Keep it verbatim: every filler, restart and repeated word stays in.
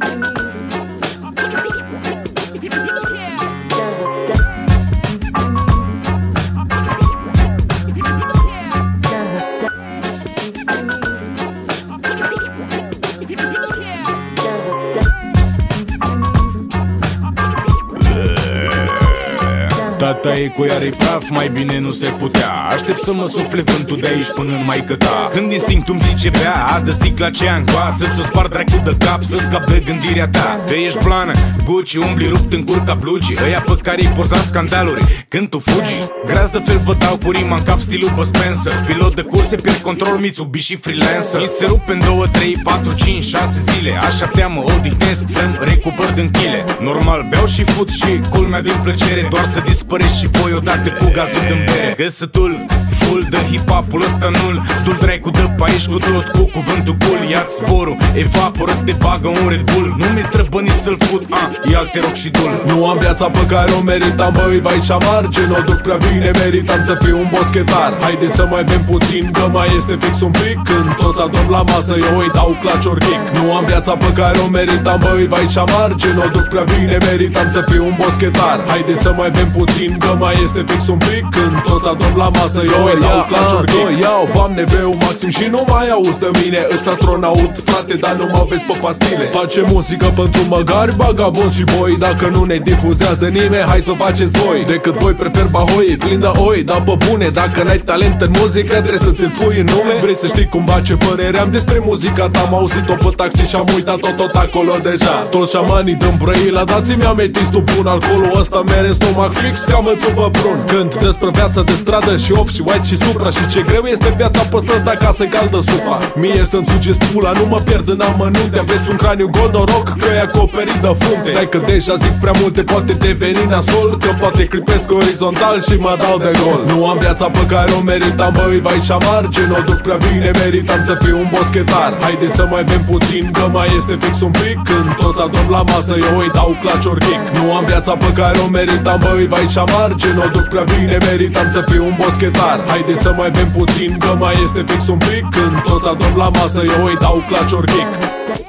Tata e cu iar praf, mai bine nu se putea. Aștept să mă sufle vântul de aici până în maică ta. Când instinctul-mi zice bea, adă sticla aceea în coa, să-ți o spar dracu de cap, să scap de gândirea ta. Că ești plană, Gucci, umbli rupt în curca blugii, ăia pe care-i poți la scandaluri când tu fugi. Gras de fel vă dau cu rima în cap, stilul pe Spencer. Pilot de curse, pierd control, Mitsubishi freelancer. Mi se rupe în două, trei, patru, cinci, șase zile. Așa te mă odihnesc să-mi recuper din chile. Normal beau și fut și culmea din plăcere, doar să dispărești și voi odată cu gazul din bere. Găsătul full de hip-hop-ul ăsta nu-l tu-l dracu de pe aici cu tot cu cuvântul cool. Ia-ți zborul, evaporă, te bagă un Red Bull. Nu mi-l trebuie nici să-l fut, a, ia-l te rog și dul. Nu am viața pe care o meritam, băi, vai și amarge, n-o duc prea bine, meritam să fiu un boschetar. Haideți să mai bem puțin, că mai este fix un pic. Când toți adorm la masă, eu îi dau claci orchic. Nu am viața pe care o meritam, băi, vai și amarge, n-o duc prea bine, meritam să fiu un boschetar. Haideți să mai bem puțin, că mai este fix un pic. Când toți adorm la masă, eu îi dau claci orchic. Iau, bam neveu maxim și nu mai auzi de mine. Ăsta astronaut, frate, dar nu mă vezi pe pastile. Face muzică pentru măgari, bagabonzi și boi. Dacă nu ne difuzează nimeni, hai să faceți voi. Decât voi prefer bahoi, plin de oi, dar pe bune. Dacă n-ai talent în muzică, trebuie să ți-l pui în nume. Vrei să știi cumva ce părere am despre muzica ta? Am auzit-o pe taxi și am uitat tot, tot acolo deja. Toți șamanii din Brăila, dați-mi ametistul bun. Alcoolul ăsta mere în stomac fix ca mățul pe prun. Când despre viața de stradă și off și white și supra, și ce greu este viața pe străzi dacă se caldă supa. Mie să-mi sugeți pula, nu mă pierd în amănunte. Aveți un craniu gol noroc că e acoperit de frunte. Stai că deja zic prea multe, poate deveni nasol, că poate clipesc orizontal și mă dau de gol. Nu am viața pe care o meritam, băi, vai și amarge, n-o duc prea bine, meritam să fiu un boschetar. Haideți să mai bem puțin, că mai este fix un pic. Când toți adorm la masă, eu îi dau claci orchic. Nu am viața pe care o meritam, băi, vai și amarge, n-o duc prea bine, meritam să fiu un boschetar. Haideți să mai bem puțin, că mai este fix un pic. Când toți adorm la masă, eu îi dau claci orchic.